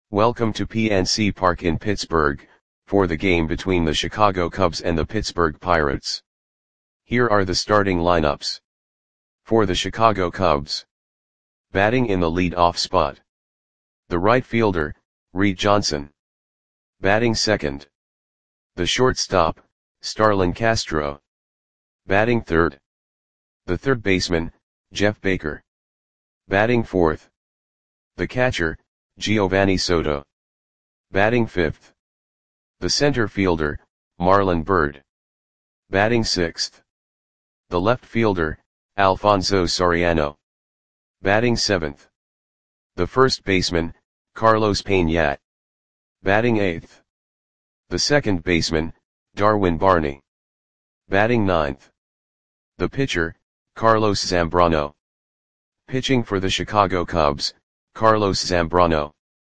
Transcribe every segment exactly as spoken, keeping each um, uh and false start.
Welcome to P N C Park in Pittsburgh, for the game between the Chicago Cubs and the Pittsburgh Pirates. Here are the starting lineups. For the Chicago Cubs. Batting in the lead-off spot. The right fielder, Reed Johnson. Batting second. The shortstop, Starlin Castro. Batting third. The third baseman, Jeff Baker. Batting fourth. The catcher, Giovanni Soto. Batting fifth. The center fielder, Marlon Byrd. Batting sixth. The left fielder, Alfonso Soriano. Batting seventh. The first baseman, Carlos Peña. Batting eighth. The second baseman, Darwin Barney. Batting ninth. The pitcher, Carlos Zambrano. Pitching for the Chicago Cubs, Carlos Zambrano.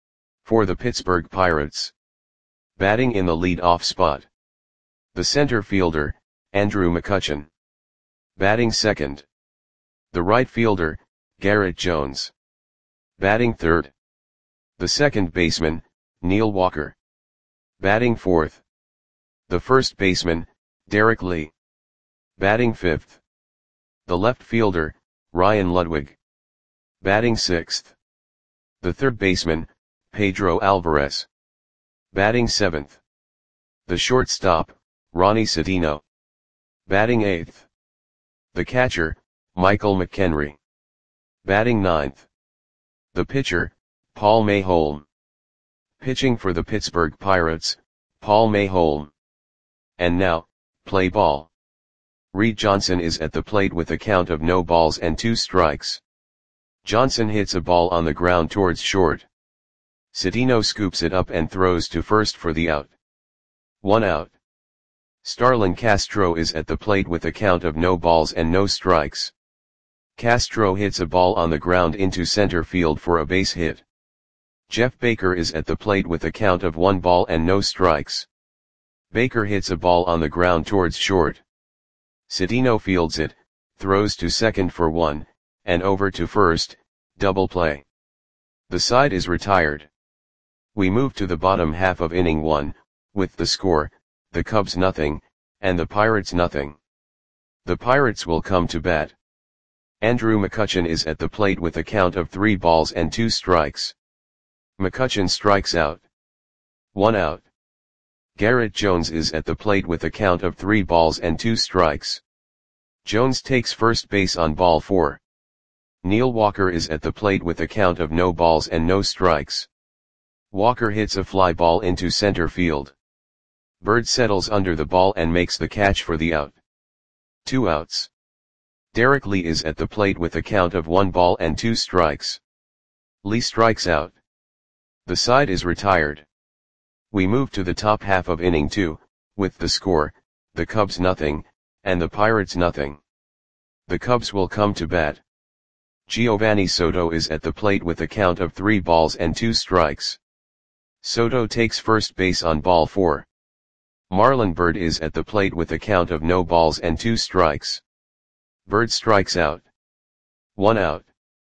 For the Pittsburgh Pirates. Batting in the lead-off spot. The center fielder, Andrew McCutchen. Batting second. The right fielder, Garrett Jones. Batting third. The second baseman, Neil Walker. Batting fourth. The first baseman, Derek Lee. Batting fifth. The left fielder, Ryan Ludwig. Batting sixth. The third baseman, Pedro Alvarez. Batting seventh. The shortstop, Ronnie Cedeno. Batting eighth. The catcher, Michael McHenry. Batting ninth. The pitcher, Paul Mayholm. Pitching for the Pittsburgh Pirates, Paul Mayholm. And now, play ball. Reed Johnson is at the plate with a count of no balls and two strikes. Johnson hits a ball on the ground towards short. Cedeno scoops it up and throws to first for the out. One out. Starlin Castro is at the plate with a count of no balls and no strikes. Castro hits a ball on the ground into center field for a base hit. Jeff Baker is at the plate with a count of one ball and no strikes. Baker hits a ball on the ground towards short. Cedeno fields it, throws to second for one, and over to first, double play. The side is retired. We move to the bottom half of inning one, with the score, the Cubs nothing, and the Pirates nothing. The Pirates will come to bat. Andrew McCutchen is at the plate with a count of three balls and two strikes. McCutchen strikes out. One out. Garrett Jones is at the plate with a count of three balls and two strikes. Jones takes first base on ball four. Neil Walker is at the plate with a count of no balls and no strikes. Walker hits a fly ball into center field. Byrd settles under the ball and makes the catch for the out. Two outs. Derek Lee is at the plate with a count of one ball and two strikes. Lee strikes out. The side is retired. We move to the top half of inning two, with the score, the Cubs nothing, and the Pirates nothing. The Cubs will come to bat. Giovanni Soto is at the plate with a count of three balls and two strikes. Soto takes first base on ball four. Marlon Byrd is at the plate with a count of no balls and two strikes. Byrd strikes out. One out.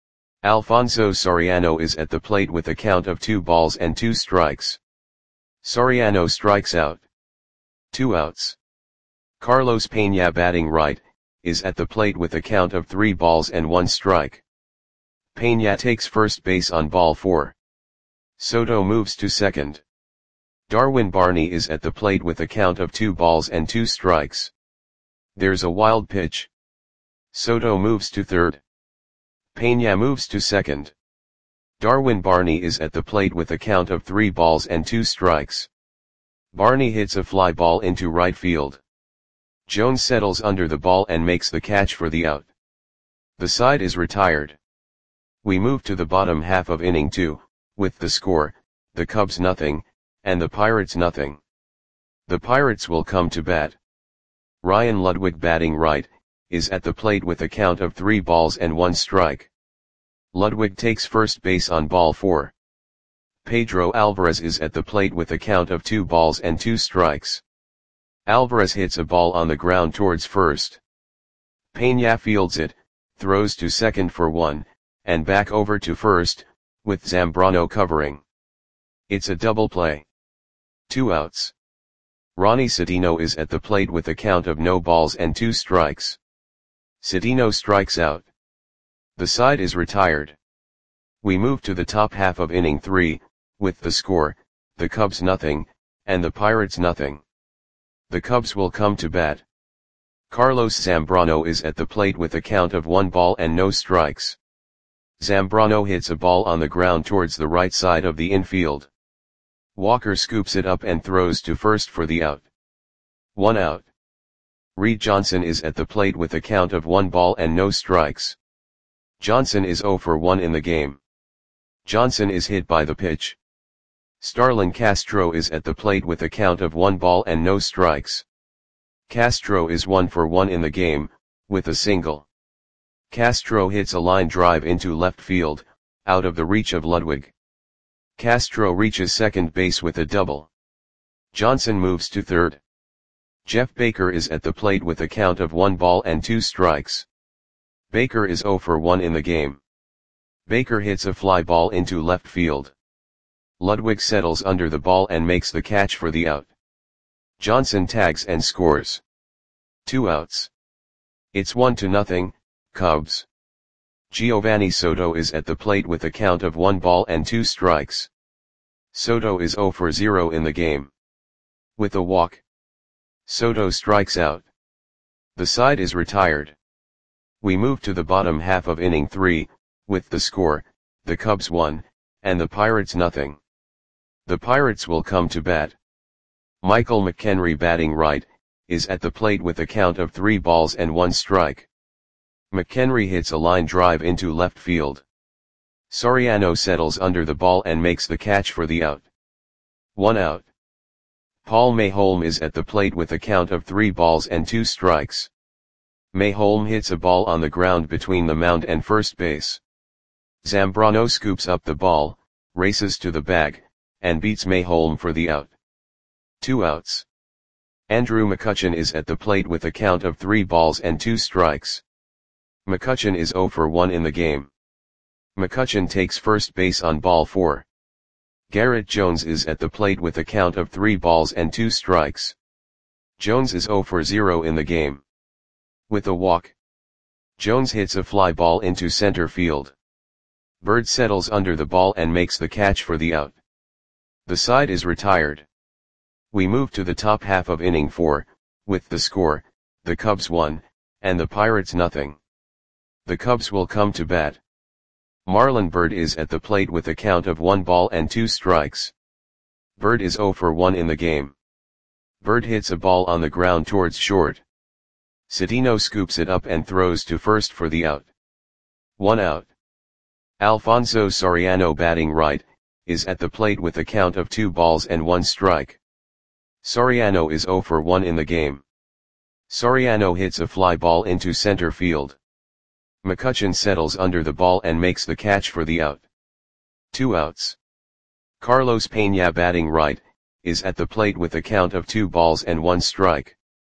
Alfonso Soriano is at the plate with a count of two balls and two strikes. Soriano strikes out. Two outs. Carlos Peña, batting right, is at the plate with a count of three balls and one strike. Peña takes first base on ball four. Soto moves to second. Darwin Barney is at the plate with a count of two balls and two strikes. There's a wild pitch. Soto moves to third. Peña moves to second. Darwin Barney is at the plate with a count of three balls and two strikes. Barney hits a fly ball into right field. Jones settles under the ball and makes the catch for the out. The side is retired. We move to the bottom half of inning two, with the score, the Cubs nothing, and the Pirates nothing. The Pirates will come to bat. Ryan Ludwig, batting right, is at the plate with a count of three balls and one strike. Ludwig takes first base on ball four. Pedro Alvarez is at the plate with a count of two balls and two strikes. Alvarez hits a ball on the ground towards first. Peña fields it, throws to second for one, and back over to first, with Zambrano covering. It's a double play. Two outs. Ronnie Cedeno is at the plate with a count of no balls and two strikes. Cedeno strikes out. The side is retired. We move to the top half of inning three, with the score, the Cubs nothing, and the Pirates nothing. The Cubs will come to bat. Carlos Zambrano is at the plate with a count of one ball and no strikes. Zambrano hits a ball on the ground towards the right side of the infield. Walker scoops it up and throws to first for the out. One out. Reed Johnson is at the plate with a count of one ball and no strikes. Johnson is oh for one in the game. Johnson is hit by the pitch. Starlin Castro is at the plate with a count of one ball and no strikes. Castro is one for one in the game, with a single. Castro hits a line drive into left field, out of the reach of Ludwig. Castro reaches second base with a double. Johnson moves to third. Jeff Baker is at the plate with a count of one ball and two strikes. Baker is oh for one in the game. Baker hits a fly ball into left field. Ludwig settles under the ball and makes the catch for the out. Johnson tags and scores. Two outs. It's one to nothing, Cubs. Giovanni Soto is at the plate with a count of one ball and two strikes. Soto is oh for zero in the game. With a walk, Soto strikes out. The side is retired. We move to the bottom half of inning three, with the score, the Cubs one, and the Pirates nothing. The Pirates will come to bat. Michael McHenry, batting right, is at the plate with a count of three balls and one strike. McHenry hits a line drive into left field. Soriano settles under the ball and makes the catch for the out. One out. Paul Mayholm is at the plate with a count of three balls and two strikes. Mayholm hits a ball on the ground between the mound and first base. Zambrano scoops up the ball, races to the bag, and beats Mayholm for the out. Two outs. Andrew McCutchen is at the plate with a count of three balls and two strikes. McCutchen is oh for one in the game. McCutchen takes first base on ball four. Garrett Jones is at the plate with a count of three balls and two strikes. Jones is oh for zero in the game. With a walk, Jones hits a fly ball into center field. Bird settles under the ball and makes the catch for the out. The side is retired. We move to the top half of inning four, with the score, the Cubs one, and the Pirates nothing. The Cubs will come to bat. Marlon Byrd is at the plate with a count of one ball and two strikes. Byrd is oh for one in the game. Byrd hits a ball on the ground towards short. Cedeno scoops it up and throws to first for the out. One out. Alfonso Soriano, batting right, is at the plate with a count of two balls and one strike. Soriano is oh for one in the game. Soriano hits a fly ball into center field. McCutchen settles under the ball and makes the catch for the out. Two outs. Carlos Peña, batting right, is at the plate with a count of two balls and one strike.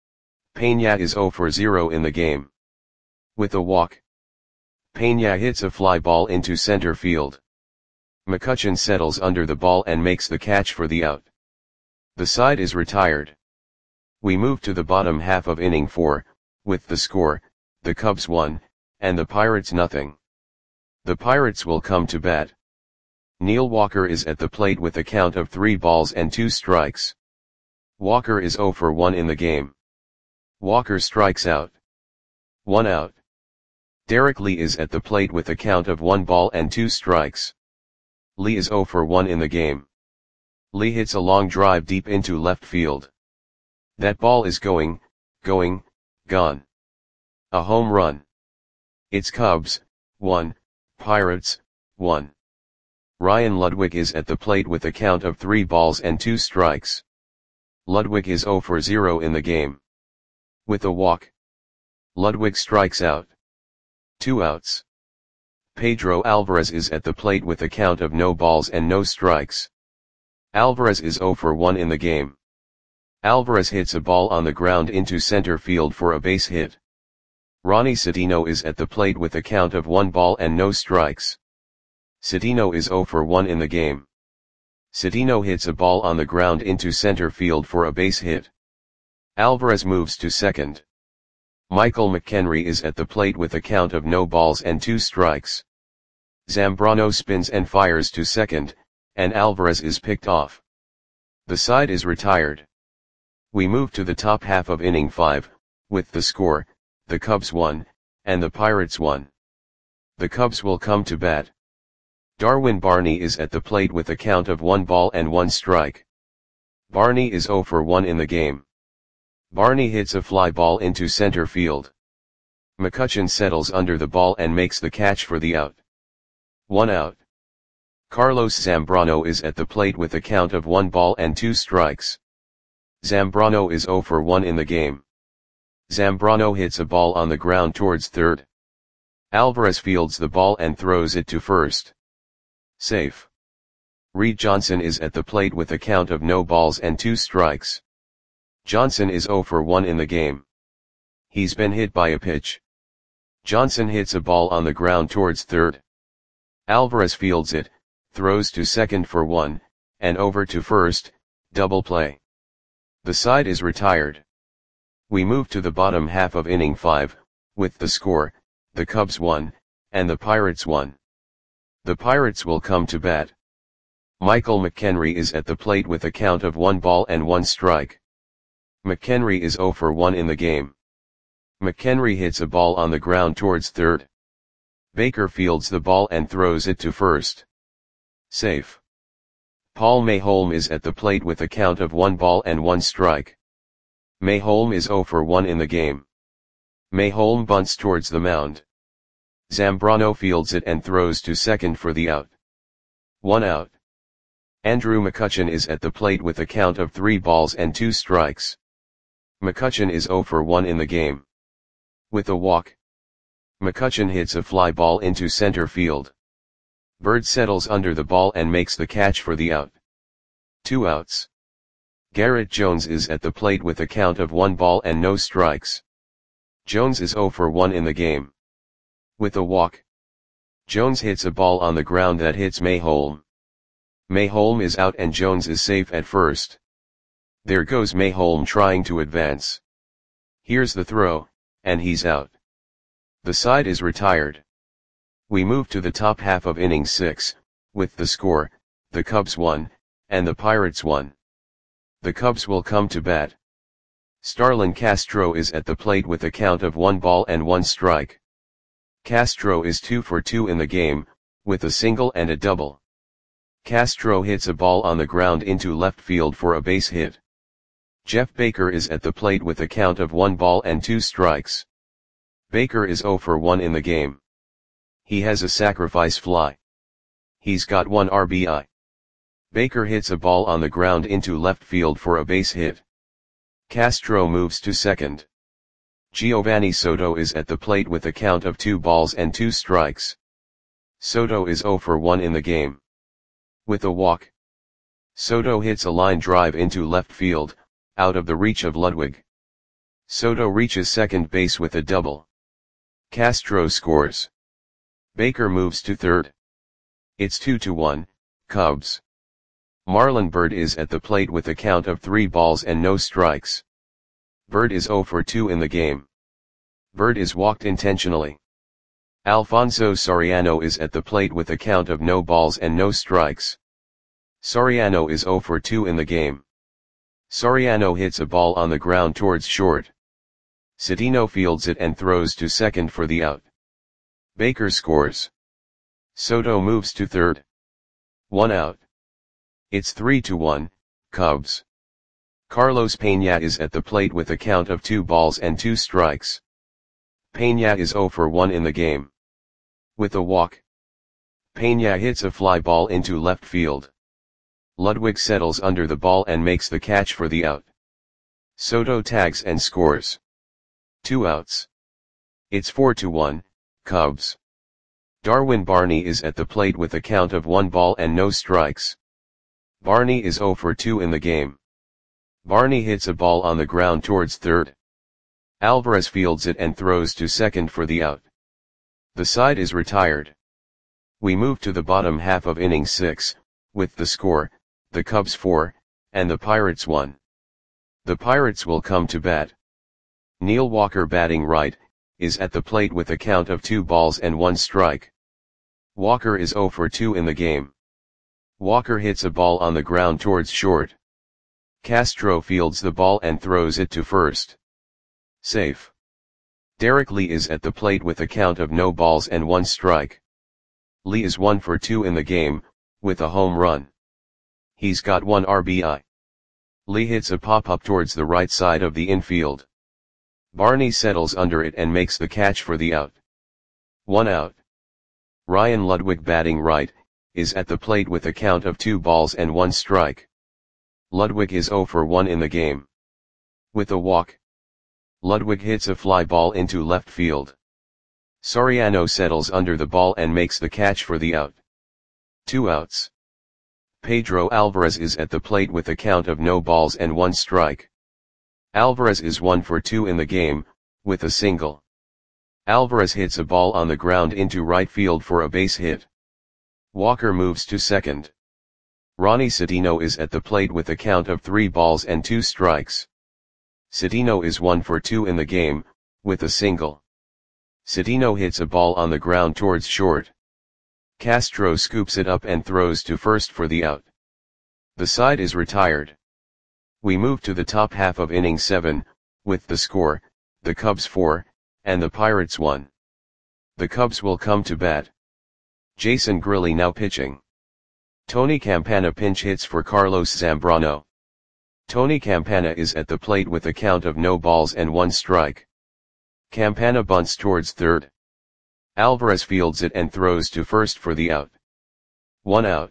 Peña is oh for zero in the game. With a walk, Peña hits a fly ball into center field. McCutchen settles under the ball and makes the catch for the out. The side is retired. We move to the bottom half of inning four, with the score, the Cubs one, and the Pirates nothing. The Pirates will come to bat. Neil Walker is at the plate with a count of three balls and two strikes. Walker is oh for one in the game. Walker strikes out. One out. Derek Lee is at the plate with a count of one ball and two strikes. Lee is oh for one in the game. Lee hits a long drive deep into left field. That ball is going, going, gone. A home run. It's Cubs, one, Pirates, one. Ryan Ludwig is at the plate with a count of three balls and two strikes. Ludwig is oh for zero in the game. With a walk, Ludwig strikes out. Two outs. Pedro Alvarez is at the plate with a count of no balls and no strikes. Alvarez is oh for one in the game. Alvarez hits a ball on the ground into center field for a base hit. Ronnie Cedeno is at the plate with a count of one ball and no strikes. Cedeno is oh for one in the game. Cedeno hits a ball on the ground into center field for a base hit. Alvarez moves to second. Michael McKenry is at the plate with a count of no balls and two strikes. Zambrano spins and fires to second, and Alvarez is picked off. The side is retired. We move to the top half of inning five, with the score, the Cubs won, and the Pirates won. The Cubs will come to bat. Darwin Barney is at the plate with a count of one ball and one strike. Barney is oh for one in the game. Barney hits a fly ball into center field. McCutchen settles under the ball and makes the catch for the out. One out. Carlos Zambrano is at the plate with a count of one ball and two strikes. Zambrano is oh for one in the game. Zambrano hits a ball on the ground towards third. Alvarez fields the ball and throws it to first. Safe. Reed Johnson is at the plate with a count of no balls and two strikes. Johnson is oh for one in the game. He's been hit by a pitch. Johnson hits a ball on the ground towards third. Alvarez fields it, throws to second for one, and over to first, double play. The side is retired. We move to the bottom half of inning five, with the score, the Cubs won, and the Pirates won. The Pirates will come to bat. Michael McKenry is at the plate with a count of one ball and one strike. McKenry is oh for one in the game. McKenry hits a ball on the ground towards third. Baker fields the ball and throws it to first. Safe. Paul Mayholm is at the plate with a count of one ball and one strike. Mayholm is oh for one in the game. Mayholm bunts towards the mound. Zambrano fields it and throws to second for the out. One out. Andrew McCutchen is at the plate with a count of three balls and two strikes. McCutchen is oh for one in the game. With a walk. McCutchen hits a fly ball into center field. Bird settles under the ball and makes the catch for the out. Two outs. Garrett Jones is at the plate with a count of one ball and no strikes. Jones is oh for one in the game. With a walk. Jones hits a ball on the ground that hits Mayholm. Mayholm is out and Jones is safe at first. There goes Mayholm trying to advance. Here's the throw, and he's out. The side is retired. We move to the top half of inning six, with the score, the Cubs won, and the Pirates won. The Cubs will come to bat. Starlin Castro is at the plate with a count of one ball and one strike. Castro is two for two in the game, with a single and a double. Castro hits a ball on the ground into left field for a base hit. Jeff Baker is at the plate with a count of one ball and two strikes. Baker is oh for one in the game. He has a sacrifice fly. He's got one R B I. Baker hits a ball on the ground into left field for a base hit. Castro moves to second. Giovanni Soto is at the plate with a count of two balls and two strikes. Soto is oh for one in the game. With a walk. Soto hits a line drive into left field, out of the reach of Ludwig. Soto reaches second base with a double. Castro scores. Baker moves to third. It's two to one, Cubs. Marlon Byrd is at the plate with a count of three balls and no strikes. Byrd is oh for two in the game. Byrd is walked intentionally. Alfonso Soriano is at the plate with a count of no balls and no strikes. Soriano is oh for two in the game. Soriano hits a ball on the ground towards short. Cedeno fields it and throws to second for the out. Baker scores. Soto moves to third. One out. It's three to one, Cubs. Carlos Peña is at the plate with a count of two balls and two strikes. Peña is oh for one in the game. With a walk. Peña hits a fly ball into left field. Ludwig settles under the ball and makes the catch for the out. Soto tags and scores. Two outs. It's four to one, Cubs. Darwin Barney is at the plate with a count of one ball and no strikes. Barney is oh for two in the game. Barney hits a ball on the ground towards third. Alvarez fields it and throws to second for the out. The side is retired. We move to the bottom half of inning six, with the score, the Cubs four, and the Pirates one. The Pirates will come to bat. Neil Walker batting right, is at the plate with a count of two balls and one strike. Walker is oh for two in the game. Walker hits a ball on the ground towards short. Castro fields the ball and throws it to first. Safe. Derek Lee is at the plate with a count of no balls and one strike. Lee is one for two in the game, with a home run. He's got one R B I. Lee hits a pop-up towards the right side of the infield. Barney settles under it and makes the catch for the out. One out. Ryan Ludwig batting right, is at the plate with a count of two balls and one strike. Ludwig is oh for one in the game. With a walk, Ludwig hits a fly ball into left field. Soriano settles under the ball and makes the catch for the out. Two outs. Pedro Alvarez is at the plate with a count of no balls and one strike. Alvarez is one for two in the game, with a single. Alvarez hits a ball on the ground into right field for a base hit. Walker moves to second. Ronnie Citino is at the plate with a count of three balls and two strikes. Citino is one for two in the game, with a single. Citino hits a ball on the ground towards short. Castro scoops it up and throws to first for the out. The side is retired. We move to the top half of inning seven, with the score, the Cubs four, and the Pirates one. The Cubs will come to bat. Jason Grilli now pitching. Tony Campana pinch hits for Carlos Zambrano. Tony Campana is at the plate with a count of no balls and one strike. Campana bunts towards third. Alvarez fields it and throws to first for the out. One out.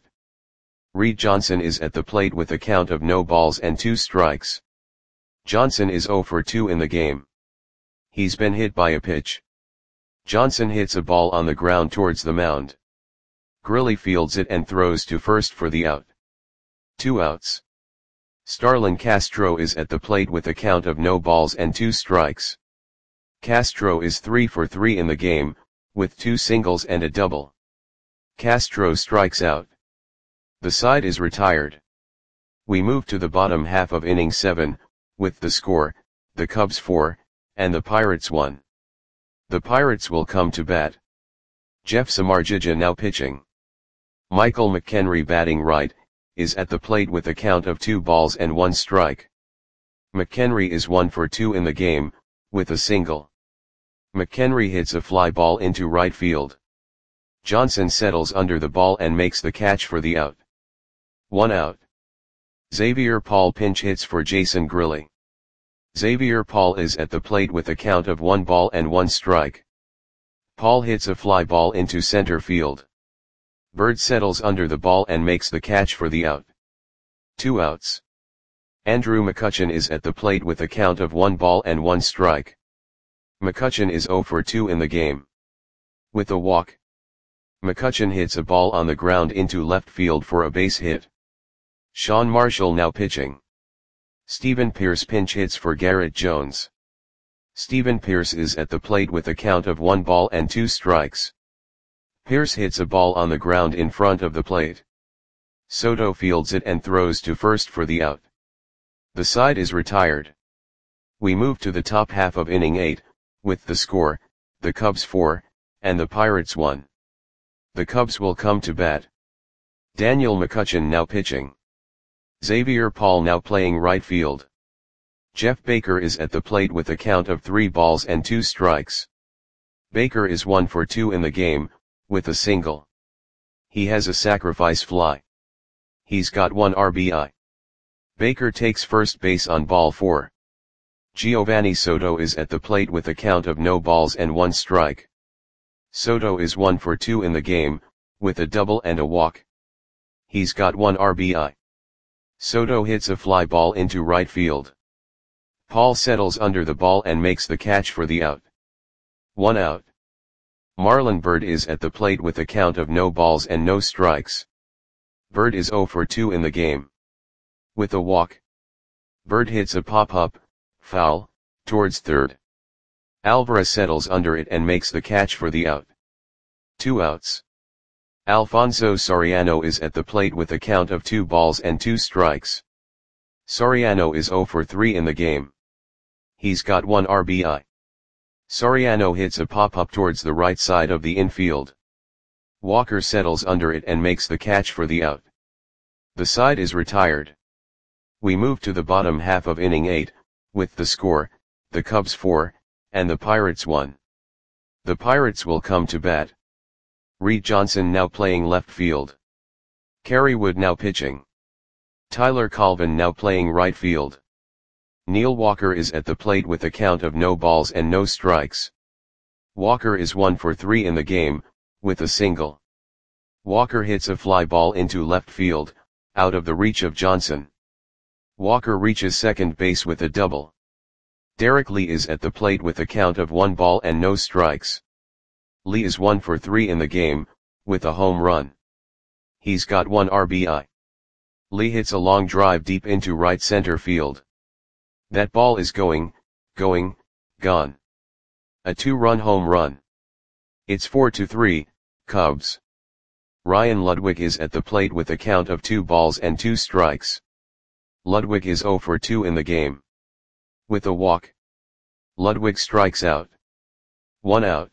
Reed Johnson is at the plate with a count of no balls and two strikes. Johnson is oh for two in the game. He's been hit by a pitch. Johnson hits a ball on the ground towards the mound. Grilli fields it and throws to first for the out. Two outs. Starlin Castro is at the plate with a count of no balls and two strikes. Castro is three for three in the game, with two singles and a double. Castro strikes out. The side is retired. We move to the bottom half of inning seven, with the score, the Cubs four, and the Pirates one. The Pirates will come to bat. Jeff Samardzija now pitching. Michael McHenry batting right, is at the plate with a count of two balls and one strike. McHenry is one for two in the game, with a single. McHenry hits a fly ball into right field. Johnson settles under the ball and makes the catch for the out. One out. Xavier Paul pinch hits for Jason Grilli. Xavier Paul is at the plate with a count of one ball and one strike. Paul hits a fly ball into center field. Bird settles under the ball and makes the catch for the out. Two outs. Andrew McCutchen is at the plate with a count of one ball and one strike. McCutchen is oh for two in the game. With a walk, McCutchen hits a ball on the ground into left field for a base hit. Sean Marshall now pitching. Stephen Pierce pinch hits for Garrett Jones. Stephen Pierce is at the plate with a count of one ball and two strikes. Pierce hits a ball on the ground in front of the plate. Soto fields it and throws to first for the out. The side is retired. We move to the top half of inning eight, with the score, the Cubs four, and the Pirates one. The Cubs will come to bat. Daniel McCutchen now pitching. Xavier Paul now playing right field. Jeff Baker is at the plate with a count of three balls and two strikes. Baker is one for two in the game, with a single. He has a sacrifice fly. He's got one R B I. Baker takes first base on ball four. Giovanni Soto is at the plate with a count of no balls and one strike. Soto is one for two in the game, with a double and a walk. He's got one R B I. Soto hits a fly ball into right field. Paul settles under the ball and makes the catch for the out. One out. Marlon Byrd is at the plate with a count of no balls and no strikes. Byrd is oh for two in the game. With a walk, Byrd hits a pop-up, foul, towards third. Alvarez settles under it and makes the catch for the out. Two outs. Alfonso Soriano is at the plate with a count of two balls and two strikes. Soriano is zero for three in the game. He's got one R B I. Soriano hits a pop-up towards the right side of the infield. Walker settles under it and makes the catch for the out. The side is retired. We move to the bottom half of inning eight, with the score, the Cubs four, and the Pirates one. The Pirates will come to bat. Reed Johnson now playing left field. Kerry Wood now pitching. Tyler Colvin now playing right field. Neil Walker is at the plate with a count of no balls and no strikes. Walker is one for three in the game, with a single. Walker hits a fly ball into left field, out of the reach of Johnson. Walker reaches second base with a double. Derek Lee is at the plate with a count of one ball and no strikes. Lee is one for three in the game, with a home run. He's got one R B I. Lee hits a long drive deep into right center field. That ball is going, going, gone. A two-run home run. It's four to three, Cubs. Ryan Ludwig is at the plate with a count of two balls and two strikes. Ludwig is zero for two in the game. With a walk. Ludwig strikes out. One out.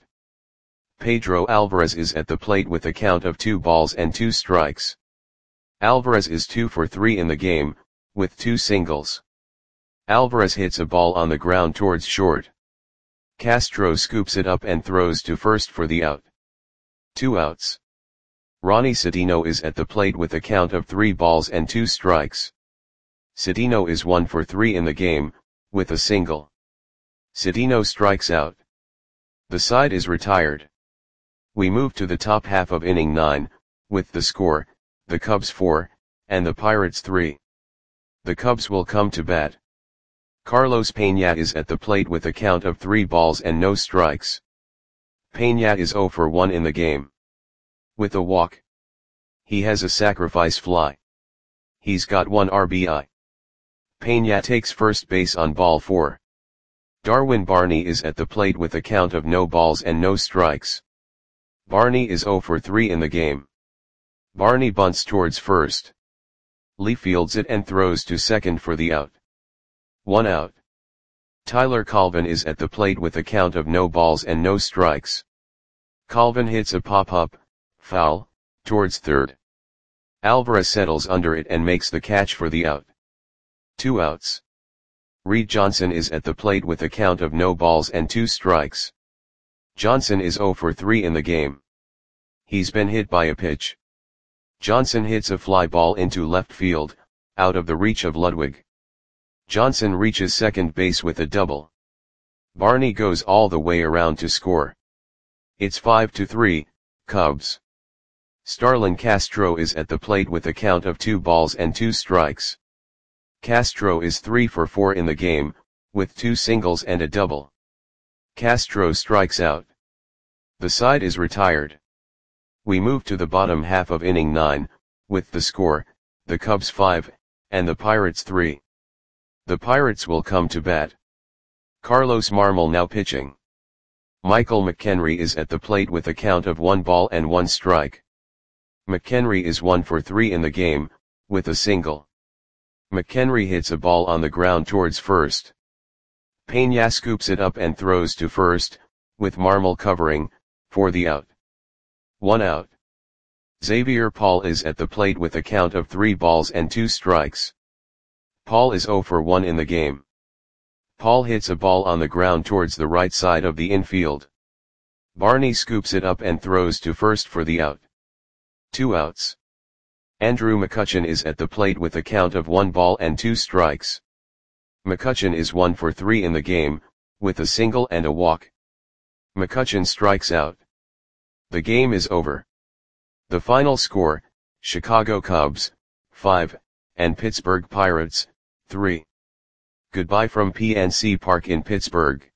Pedro Alvarez is at the plate with a count of two balls and two strikes. Alvarez is two for three in the game, with two singles. Alvarez hits a ball on the ground towards short. Castro scoops it up and throws to first for the out. Two outs. Ronnie Cedeno is at the plate with a count of three balls and two strikes. Cedeno is one for three in the game, with a single. Cedeno strikes out. The side is retired. We move to the top half of inning nine, with the score, the Cubs four, and the Pirates three. The Cubs will come to bat. Carlos Peña is at the plate with a count of three balls and no strikes. Peña is zero for one in the game. With a walk. He has a sacrifice fly. He's got one R B I. Peña takes first base on ball four. Darwin Barney is at the plate with a count of no balls and no strikes. Barney is zero for three in the game. Barney bunts towards first. Lee fields it and throws to second for the out. One out. Tyler Colvin is at the plate with a count of no balls and no strikes. Colvin hits a pop-up, foul, towards third. Alvarez settles under it and makes the catch for the out. Two outs. Reed Johnson is at the plate with a count of no balls and two strikes. Johnson is zero for three in the game. He's been hit by a pitch. Johnson hits a fly ball into left field, out of the reach of Ludwig. Johnson reaches second base with a double. Barney goes all the way around to score. It's five to three, Cubs. Starlin Castro is at the plate with a count of two balls and two strikes. Castro is three for four in the game, with two singles and a double. Castro strikes out. The side is retired. We move to the bottom half of inning nine, with the score, the Cubs five, and the Pirates three. The Pirates will come to bat. Carlos Marmol now pitching. Michael McHenry is at the plate with a count of one ball and one strike. McHenry is one for three in the game, with a single. McHenry hits a ball on the ground towards first. Peña scoops it up and throws to first, with Marmol covering, for the out. One out. Xavier Paul is at the plate with a count of three balls and two strikes. Paul is zero for one in the game. Paul hits a ball on the ground towards the right side of the infield. Barney scoops it up and throws to first for the out. Two outs. Andrew McCutchen is at the plate with a count of one ball and two strikes. McCutchen is one for three in the game, with a single and a walk. McCutchen strikes out. The game is over. The final score, Chicago Cubs, five, and Pittsburgh Pirates, three. Goodbye from P N C Park in Pittsburgh.